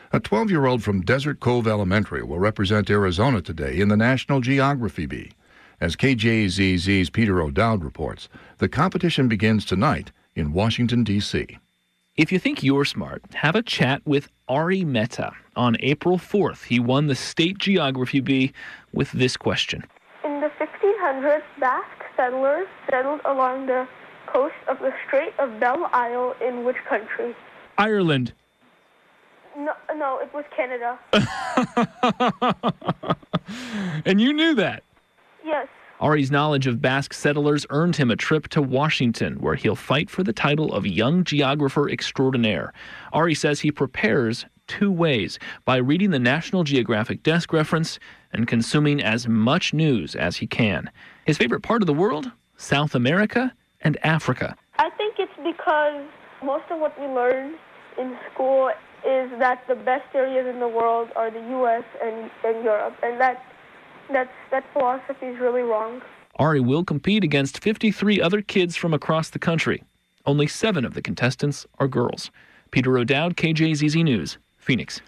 A 12-year-old from Desert Cove Elementary will represent Arizona today in the National Geography Bee. As KJZZ's Peter O'Dowd reports, the competition begins tonight in Washington, D.C. If you think you're smart, have a chat with Ari Mehta. On April 4th, he won the State Geography Bee with this question. In the 1500s, Basque settlers settled along the coast of the Strait of Belle Isle in which country? Ireland. No, it was Canada. And you knew that? Yes. Ari's knowledge of Basque settlers earned him a trip to Washington, where he'll fight for the title of Young Geographer Extraordinaire. Ari says he prepares two ways, by reading the National Geographic Desk Reference and consuming as much news as he can. His favorite part of the world? South America and Africa. I think it's because most of what we learn in school is that the best areas in the world are the U.S. and Europe, and that philosophy is really wrong. Ari will compete against 53 other kids from across the country. Only 7 of the contestants are girls. Peter O'Dowd, KJZZ News, Phoenix.